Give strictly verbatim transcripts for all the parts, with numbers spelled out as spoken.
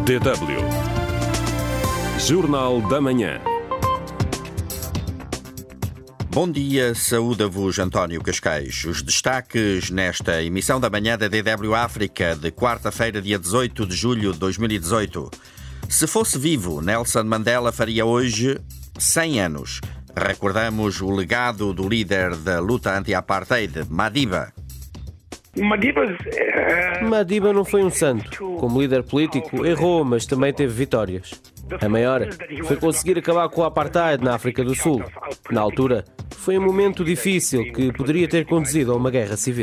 D W. Jornal da Manhã. Bom dia, saúda-vos António Cascais. Os destaques nesta emissão da manhã da D W África de quarta-feira, dia dezoito de julho de dois mil e dezoito. Se fosse vivo, Nelson Mandela faria hoje cem anos. Recordamos o legado do líder da luta anti-apartheid, Madiba. Madiba não foi um santo. Como líder político, errou, mas também teve vitórias. A maior foi conseguir acabar com o apartheid na África do Sul. Na altura, foi um momento difícil que poderia ter conduzido a uma guerra civil.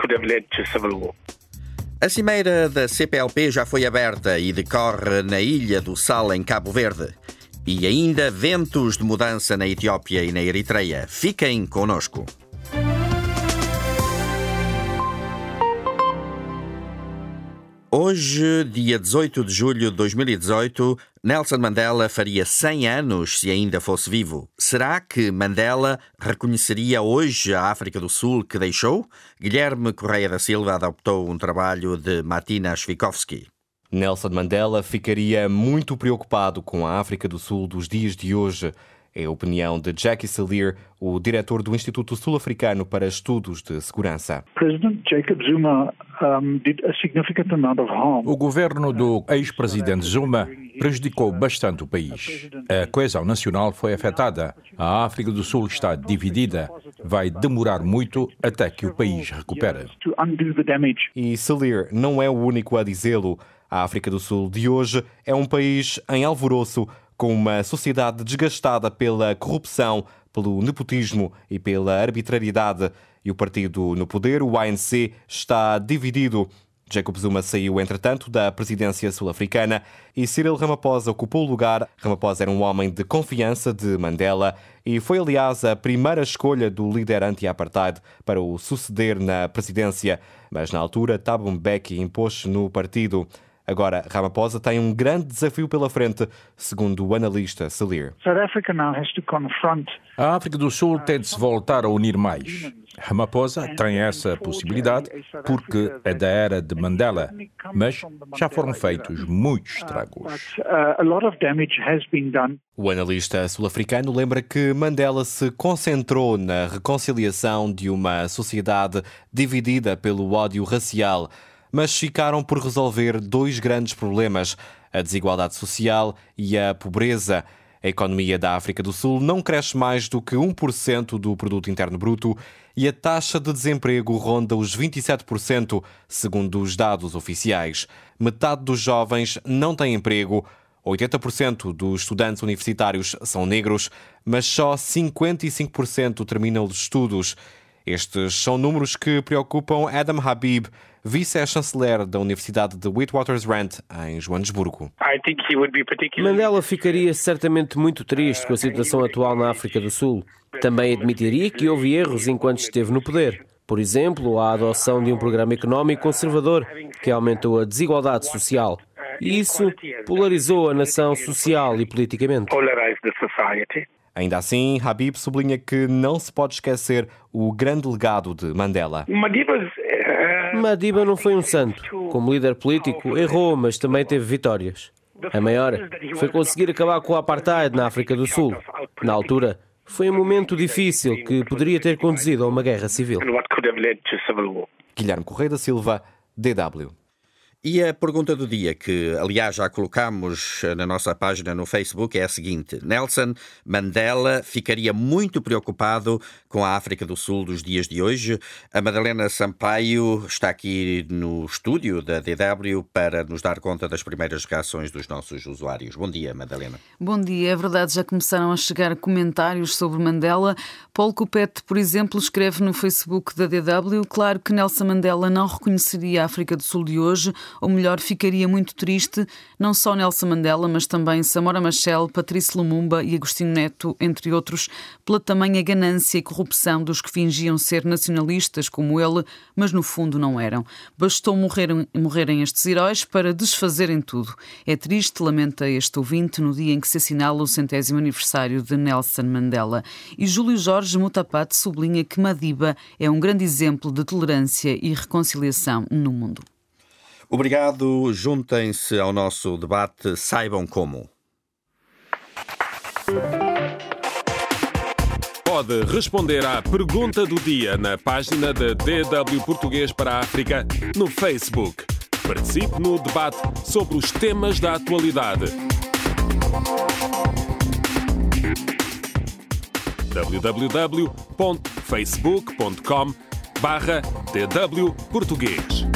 A cimeira da C P L P já foi aberta e decorre na Ilha do Sal, em Cabo Verde. E ainda ventos de mudança na Etiópia e na Eritreia. Fiquem connosco. Hoje, dia dezoito de julho de dois mil e dezoito, Nelson Mandela faria cem anos se ainda fosse vivo. Será que Mandela reconheceria hoje a África do Sul que deixou? Guilherme Correia da Silva adoptou um trabalho de Martina Schwitkowski. Nelson Mandela ficaria muito preocupado com a África do Sul dos dias de hoje. É a opinião de Jackie Salir, o diretor do Instituto Sul-Africano para Estudos de Segurança. O governo do ex-presidente Zuma prejudicou bastante o país. A coesão nacional foi afetada. A África do Sul está dividida. Vai demorar muito até que o país recupere. E Salir não é o único a dizê-lo. A África do Sul de hoje é um país em alvoroço, com uma sociedade desgastada pela corrupção, pelo nepotismo e pela arbitrariedade. E o partido no poder, o A N C, está dividido. Jacob Zuma saiu, entretanto, da presidência sul-africana e Cyril Ramaphosa ocupou o lugar. Ramaphosa era um homem de confiança de Mandela e foi, aliás, a primeira escolha do líder anti-apartheid para o suceder na presidência. Mas, na altura, Thabo Mbeki impôs-se no partido. Agora, Ramaphosa tem um grande desafio pela frente, segundo o analista Salir. A África do Sul tem de se voltar a unir mais. Ramaphosa tem essa possibilidade porque é da era de Mandela, mas já foram feitos muitos estragos. O analista sul-africano lembra que Mandela se concentrou na reconciliação de uma sociedade dividida pelo ódio racial, mas ficaram por resolver dois grandes problemas, a desigualdade social e a pobreza. A economia da África do Sul não cresce mais do que um por cento do produto interno bruto e a taxa de desemprego ronda os vinte e sete por cento, segundo os dados oficiais. Metade dos jovens não tem emprego, oitenta por cento dos estudantes universitários são negros, mas só cinquenta e cinco por cento terminam os estudos. Estes são números que preocupam Adam Habib, vice-chanceler da Universidade de Witwatersrand, em Joanesburgo. Mandela ficaria certamente muito triste com a situação atual na África do Sul. Também admitiria que houve erros enquanto esteve no poder. Por exemplo, a adoção de um programa económico conservador que aumentou a desigualdade social. E isso polarizou a nação social e politicamente. Ainda assim, Habib sublinha que não se pode esquecer o grande legado de Mandela. Madiba não foi um santo. Como líder político, errou, mas também teve vitórias. A maior foi conseguir acabar com o apartheid na África do Sul. Na altura, foi um momento difícil que poderia ter conduzido a uma guerra civil. Guilherme Correia da Silva, D W. E a pergunta do dia, que aliás já colocamos na nossa página no Facebook, é a seguinte: Nelson Mandela ficaria muito preocupado com a África do Sul dos dias de hoje? A Madalena Sampaio está aqui no estúdio da D W para nos dar conta das primeiras reações dos nossos usuários. Bom dia, Madalena. Bom dia. É verdade, já começaram a chegar comentários sobre Mandela. Paulo Copete, por exemplo, escreve no Facebook da D W: claro que Nelson Mandela não reconheceria a África do Sul de hoje, ou melhor, ficaria muito triste, não só Nelson Mandela, mas também Samora Machel, Patrícia Lumumba e Agostinho Neto, entre outros, pela tamanha ganância e corrupção dos que fingiam ser nacionalistas como ele, mas no fundo não eram. Bastou morrerem, morrerem estes heróis para desfazerem tudo. É triste, lamenta este ouvinte, no dia em que se assinala o centésimo aniversário de Nelson Mandela. E Júlio Jorge Mutapat sublinha que Madiba é um grande exemplo de tolerância e reconciliação no mundo. Obrigado. Juntem-se ao nosso debate. Saibam como. Pode responder à pergunta do dia na página da D W Português para a África no Facebook. Participe no debate sobre os temas da atualidade. w w w ponto facebook ponto com barra D W Português.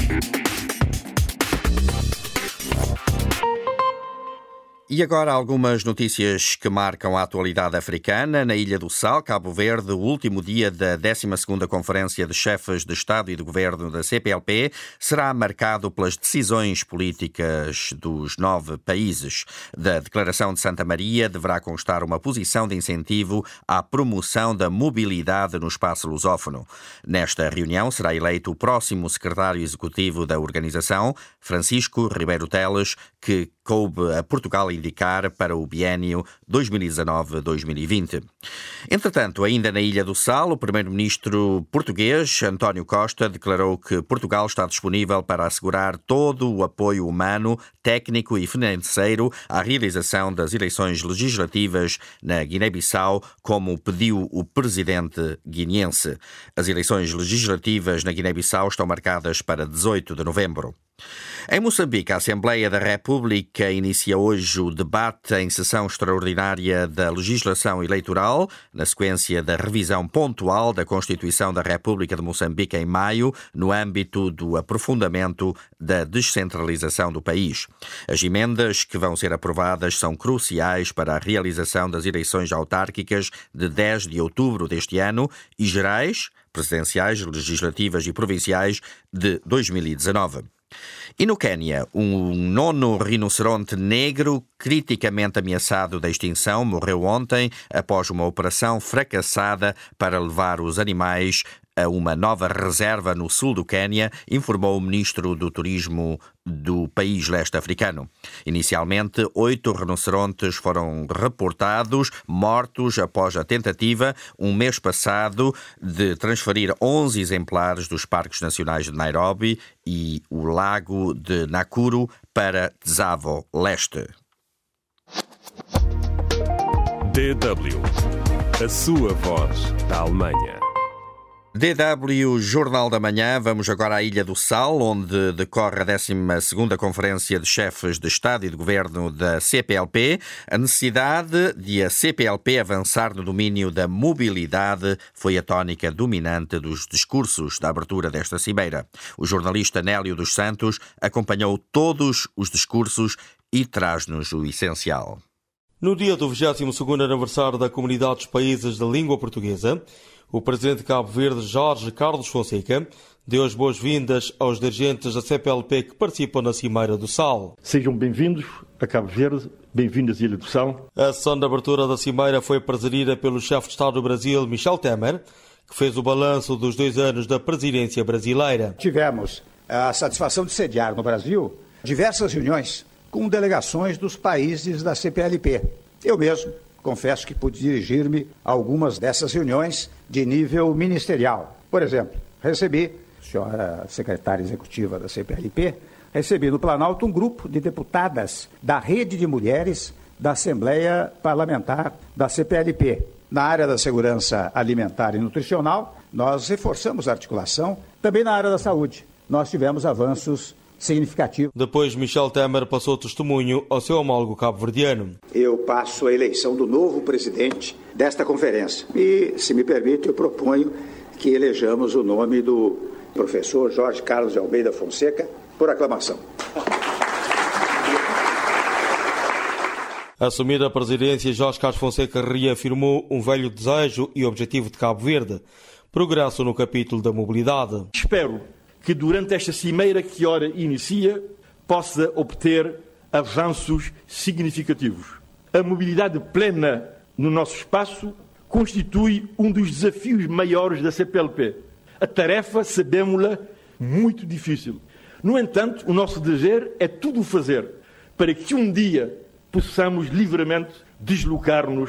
E agora algumas notícias que marcam a atualidade africana. Na Ilha do Sal, Cabo Verde, o último dia da décima segunda Conferência de Chefes de Estado e de Governo da C P L P será marcado pelas decisões políticas dos nove países. Da Declaração de Santa Maria deverá constar uma posição de incentivo à promoção da mobilidade no espaço lusófono. Nesta reunião será eleito o próximo secretário executivo da organização, Francisco Ribeiro Teles, que coube a Portugal indicar para o biénio dois mil e dezanove a dois mil e vinte. Entretanto, ainda na Ilha do Sal, o primeiro-ministro português, António Costa, declarou que Portugal está disponível para assegurar todo o apoio humano, técnico e financeiro à realização das eleições legislativas na Guiné-Bissau, como pediu o presidente guineense. As eleições legislativas na Guiné-Bissau estão marcadas para dezoito de novembro. Em Moçambique, a Assembleia da República inicia hoje o debate em sessão extraordinária da legislação eleitoral, na sequência da revisão pontual da Constituição da República de Moçambique em maio, no âmbito do aprofundamento da descentralização do país. As emendas que vão ser aprovadas são cruciais para a realização das eleições autárquicas de dez de outubro deste ano e gerais, presidenciais, legislativas e provinciais de dois mil e dezanove. E no Quênia, um nono rinoceronte negro criticamente ameaçado de extinção morreu ontem após uma operação fracassada para levar os animais a uma nova reserva no sul do Quênia, informou o ministro do Turismo do país leste-africano. Inicialmente, oito rinocerontes foram reportados mortos após a tentativa, um mês passado, de transferir onze exemplares dos Parques Nacionais de Nairobi e o Lago de Nakuru para Tsavo Leste. D W, a sua voz da Alemanha. D W Jornal da Manhã. Vamos agora à Ilha do Sal, onde decorre a décima segunda Conferência de Chefes de Estado e de Governo da C P L P. A necessidade de a C P L P avançar no domínio da mobilidade foi a tónica dominante dos discursos da abertura desta cimeira. O jornalista Nélio dos Santos acompanhou todos os discursos e traz-nos o essencial. No dia do vigésimo segundo aniversário da Comunidade dos Países da Língua Portuguesa, o presidente de Cabo Verde, Jorge Carlos Fonseca, deu as boas-vindas aos dirigentes da C P L P que participam na Cimeira do Sal. Sejam bem-vindos a Cabo Verde, bem-vindos à Ilha do Sal. A sessão de abertura da Cimeira foi presidida pelo chefe de Estado do Brasil, Michel Temer, que fez o balanço dos dois anos da presidência brasileira. Tivemos a satisfação de sediar no Brasil diversas reuniões com delegações dos países da C P L P. Eu mesmo confesso que pude dirigir-me a algumas dessas reuniões de nível ministerial. Por exemplo, recebi, senhora secretária executiva da C P L P, recebi no Planalto um grupo de deputadas da Rede de Mulheres da Assembleia Parlamentar da C P L P. Na área da segurança alimentar e nutricional, nós reforçamos a articulação. Também na área da saúde, nós tivemos avanços significativo. Depois, Michel Temer passou testemunho ao seu homólogo cabo-verdiano. Eu passo a eleição do novo presidente desta conferência e, se me permite, eu proponho que elejamos o nome do professor Jorge Carlos de Almeida Fonseca por aclamação. Assumida a presidência, Jorge Carlos Fonseca reafirmou um velho desejo e objetivo de Cabo Verde: progresso no capítulo da mobilidade. Espero que durante esta cimeira que ora inicia possa obter avanços significativos. A mobilidade plena no nosso espaço constitui um dos desafios maiores da C P L P. A tarefa, sabemos-la, muito difícil. No entanto, o nosso dever é tudo fazer para que um dia possamos livremente deslocar-nos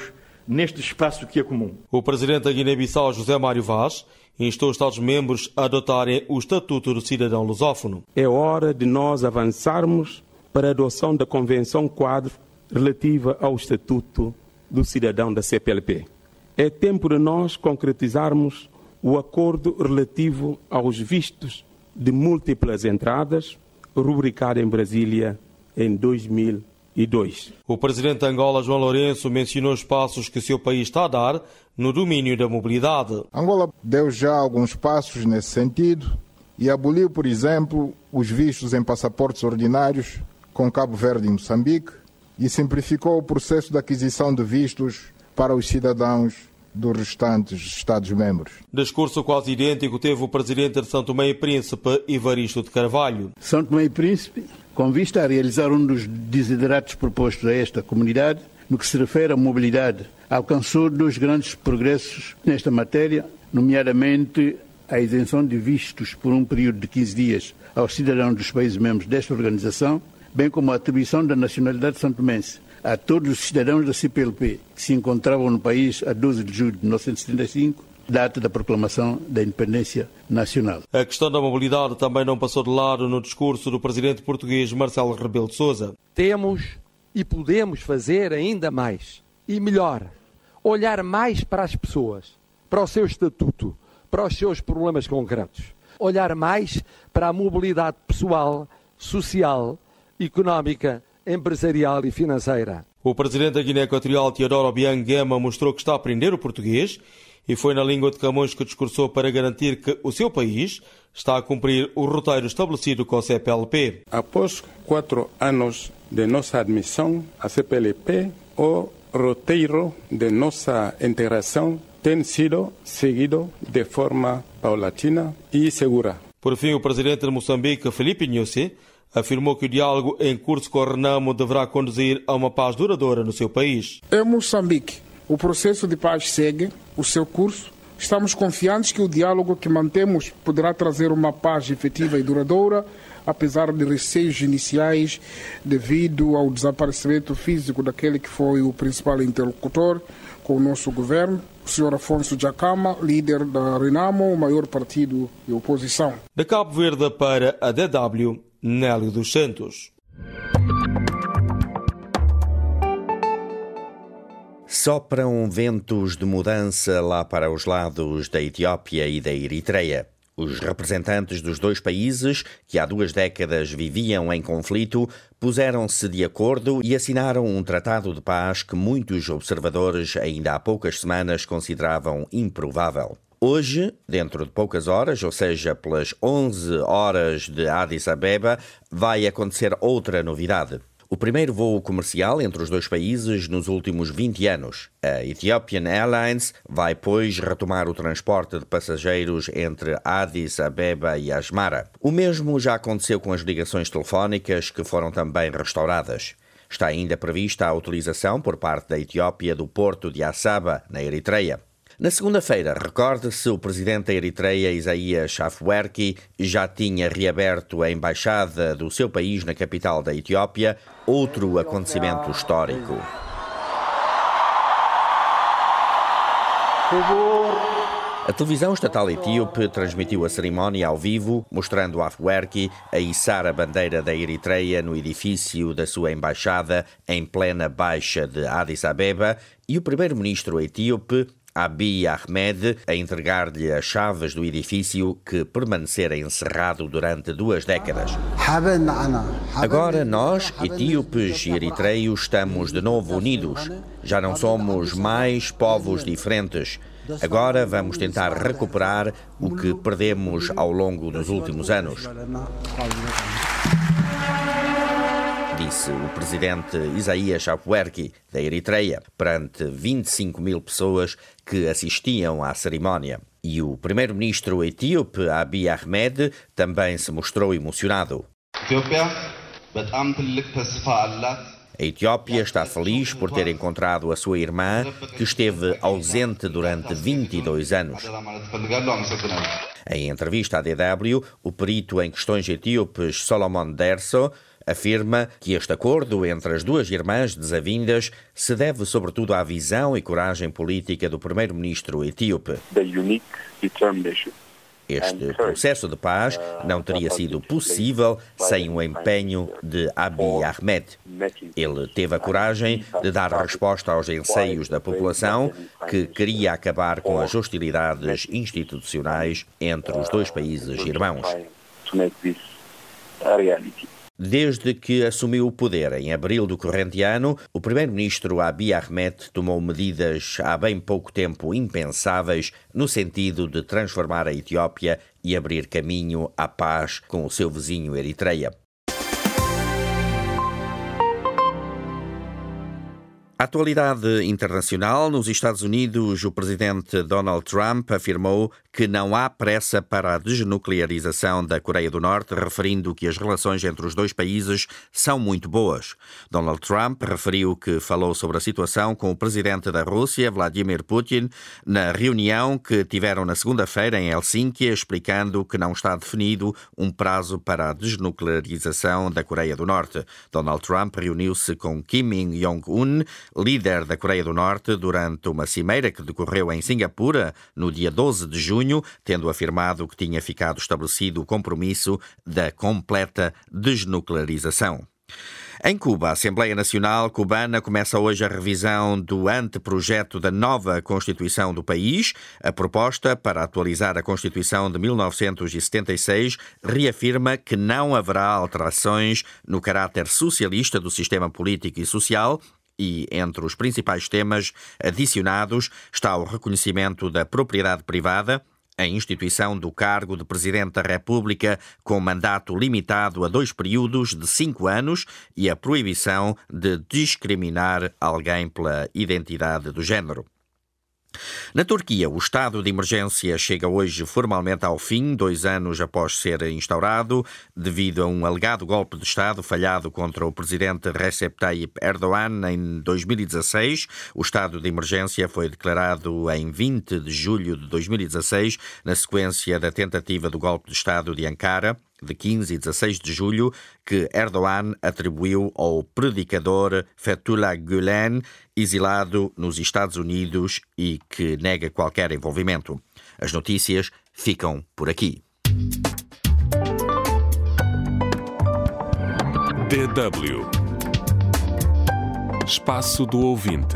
neste espaço que é comum. O presidente da Guiné-Bissau, José Mário Vaz, instou os Estados-membros a adotarem o Estatuto do Cidadão Lusófono. É hora de nós avançarmos para a adoção da Convenção Quadro relativa ao Estatuto do Cidadão da C P L P. É tempo de nós concretizarmos o acordo relativo aos vistos de múltiplas entradas, rubricado em Brasília em dois mil e dois. O presidente de Angola, João Lourenço, mencionou os passos que o seu país está a dar no domínio da mobilidade. Angola deu já alguns passos nesse sentido e aboliu, por exemplo, os vistos em passaportes ordinários com Cabo Verde e Moçambique e simplificou o processo de aquisição de vistos para os cidadãos dos restantes Estados-membros. Discurso quase idêntico teve o presidente de São Tomé e Príncipe, Evaristo de Carvalho. São Tomé e Príncipe, com vista a realizar um dos desideratos propostos a esta comunidade, no que se refere à mobilidade, alcançou dois grandes progressos nesta matéria, nomeadamente a isenção de vistos por um período de quinze dias aos cidadãos dos países membros desta organização, bem como a atribuição da nacionalidade santomense a todos os cidadãos da C P L P que se encontravam no país a doze de julho de mil novecentos e setenta e cinco, data da proclamação da independência nacional. A questão da mobilidade também não passou de lado no discurso do presidente português Marcelo Rebelo de Sousa. Temos e podemos fazer ainda mais e melhor, olhar mais para as pessoas, para o seu estatuto, para os seus problemas concretos, olhar mais para a mobilidade pessoal, social, económica, empresarial e financeira. O presidente da Guiné Equatorial, Teodoro Obiang Nguema, mostrou que está a aprender o português e foi na língua de Camões que discursou para garantir que o seu país está a cumprir o roteiro estabelecido com a C P L P. Após quatro anos de nossa admissão à C P L P, o roteiro de nossa integração tem sido seguido de forma paulatina e segura. Por fim, o presidente de Moçambique, Filipe Nyusi, afirmou que o diálogo em curso com o Renamo deverá conduzir a uma paz duradoura no seu país. Em Moçambique, o processo de paz segue o seu curso. Estamos confiantes que o diálogo que mantemos poderá trazer uma paz efetiva e duradoura, apesar de receios iniciais devido ao desaparecimento físico daquele que foi o principal interlocutor com o nosso governo, o senhor Afonso Dhlakama, líder da Renamo, o maior partido de oposição. De Cabo Verde para a D W, Nélio dos Santos. Sopram ventos de mudança lá para os lados da Etiópia e da Eritreia. Os representantes dos dois países, que há duas décadas viviam em conflito, puseram-se de acordo e assinaram um tratado de paz que muitos observadores ainda há poucas semanas consideravam improvável. Hoje, dentro de poucas horas, ou seja, pelas onze horas de Addis Abeba, vai acontecer outra novidade. O primeiro voo comercial entre os dois países nos últimos vinte anos. A Ethiopian Airlines vai, pois, retomar o transporte de passageiros entre Addis Abeba e Asmara. O mesmo já aconteceu com as ligações telefónicas, que foram também restauradas. Está ainda prevista a utilização por parte da Etiópia do porto de Assaba, na Eritreia. Na segunda-feira, recorde-se, o presidente da Eritreia, Isaías Afwerki, já tinha reaberto a embaixada do seu país na capital da Etiópia, outro acontecimento histórico. A televisão estatal etíope transmitiu a cerimónia ao vivo, mostrando Afwerki a içar a bandeira da Eritreia no edifício da sua embaixada em plena baixa de Addis Abeba e o primeiro-ministro etíope, Abiy Ahmed, a entregar-lhe as chaves do edifício que permanecera encerrado durante duas décadas. Agora nós, etíopes e eritreios, estamos de novo unidos. Já não somos mais povos diferentes. Agora vamos tentar recuperar o que perdemos ao longo dos últimos anos, disse o presidente Isaías Afwerki, da Eritreia, perante vinte e cinco mil pessoas que assistiam à cerimónia. E o primeiro-ministro etíope, Abiy Ahmed, também se mostrou emocionado. A Etiópia está feliz por ter encontrado a sua irmã, que esteve ausente durante vinte e dois anos. Em entrevista à D W, o perito em questões etíopes Solomon Derso Afirma que este acordo entre as duas irmãs desavindas se deve sobretudo à visão e coragem política do primeiro-ministro etíope. Este processo de paz não teria sido possível sem o empenho de Abiy Ahmed. Ele teve a coragem de dar resposta aos anseios da população, que queria acabar com as hostilidades institucionais entre os dois países irmãos. Desde que assumiu o poder em abril do corrente ano, o primeiro-ministro Abiy Ahmed tomou medidas há bem pouco tempo impensáveis no sentido de transformar a Etiópia e abrir caminho à paz com o seu vizinho Eritreia. A atualidade internacional. Nos Estados Unidos, o presidente Donald Trump afirmou que não há pressa para a desnuclearização da Coreia do Norte, referindo que as relações entre os dois países são muito boas. Donald Trump referiu que falou sobre a situação com o presidente da Rússia, Vladimir Putin, na reunião que tiveram na segunda-feira em Helsínquia, explicando que não está definido um prazo para a desnuclearização da Coreia do Norte. Donald Trump reuniu-se com Kim Jong-un, líder da Coreia do Norte, durante uma cimeira que decorreu em Singapura no dia doze de junho, tendo afirmado que tinha ficado estabelecido o compromisso da completa desnuclearização. Em Cuba, a Assembleia Nacional Cubana começa hoje a revisão do anteprojeto da nova Constituição do país. A proposta para atualizar a Constituição de mil novecentos e setenta e seis reafirma que não haverá alterações no caráter socialista do sistema político e social, e entre os principais temas adicionados está o reconhecimento da propriedade privada, a instituição do cargo de Presidente da República com mandato limitado a dois períodos de cinco anos e a proibição de discriminar alguém pela identidade do género. Na Turquia, o estado de emergência chega hoje formalmente ao fim, dois anos após ser instaurado, devido a um alegado golpe de Estado falhado contra o presidente Recep Tayyip Erdogan em dois mil e dezasseis. O estado de emergência foi declarado em vinte de julho de dois mil e dezasseis, na sequência da tentativa do golpe de Estado de Ankara, de quinze e dezasseis de julho, que Erdogan atribuiu ao predicador Fethullah Gülen, exilado nos Estados Unidos e que nega qualquer envolvimento. As notícias ficam por aqui. D W Espaço do Ouvinte.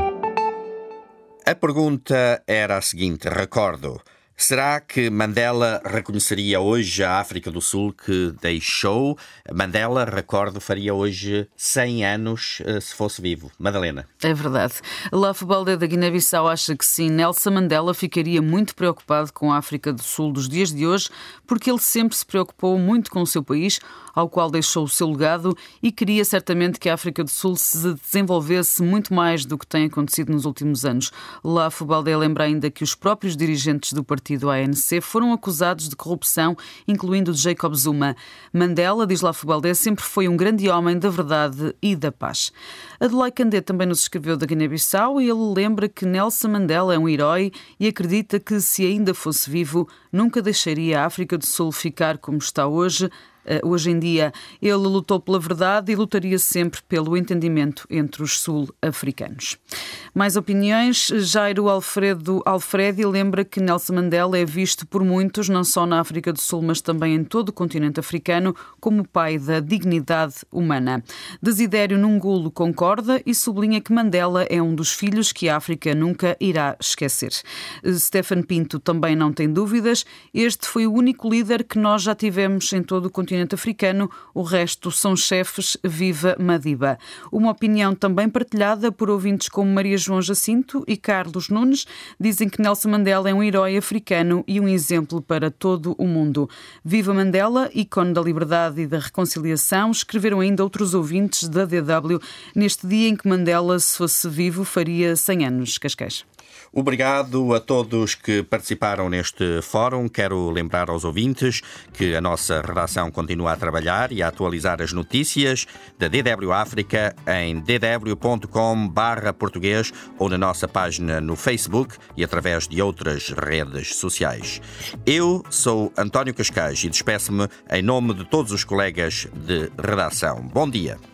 A pergunta era a seguinte, recordo. Será que Mandela reconheceria hoje a África do Sul que deixou? Mandela, recordo, faria hoje cem anos se fosse vivo. Madalena. É verdade. Lafu Baldé da Guiné-Bissau acha que sim. Nelson Mandela ficaria muito preocupado com a África do Sul dos dias de hoje, porque ele sempre se preocupou muito com o seu país, ao qual deixou o seu legado, e queria certamente que a África do Sul se desenvolvesse muito mais do que tem acontecido nos últimos anos. Lafu Baldé lembra ainda que os próprios dirigentes do partido do A N C foram acusados de corrupção, incluindo Jacob Zuma. Mandela, diz Lafu Baldé, sempre foi um grande homem da verdade e da paz. Adelaide Candé também nos escreveu da Guiné-Bissau e ele lembra que Nelson Mandela é um herói e acredita que, se ainda fosse vivo, nunca deixaria a África do Sul ficar como está hoje. Hoje em dia, ele lutou pela verdade e lutaria sempre pelo entendimento entre os sul-africanos. Mais opiniões. Jairo Alfredo Alfredi lembra que Nelson Mandela é visto por muitos, não só na África do Sul, mas também em todo o continente africano, como o pai da dignidade humana. Desidério Nungulo concorda e sublinha que Mandela é um dos filhos que a África nunca irá esquecer. Stefan Pinto também não tem dúvidas. Este foi o único líder que nós já tivemos em todo o continente africano, o resto são chefes, viva Madiba. Uma opinião também partilhada por ouvintes como Maria João Jacinto e Carlos Nunes, dizem que Nelson Mandela é um herói africano e um exemplo para todo o mundo. Viva Mandela, ícone da liberdade e da reconciliação, escreveram ainda outros ouvintes da D W neste dia em que Mandela, se fosse vivo, faria cem anos. Cascais. Obrigado a todos que participaram neste fórum. Quero lembrar aos ouvintes que a nossa redação continua a trabalhar e a atualizar as notícias da D W África em d w ponto com barra português ou na nossa página no Facebook e através de outras redes sociais. Eu sou António Cascais e despeço-me em nome de todos os colegas de redação. Bom dia.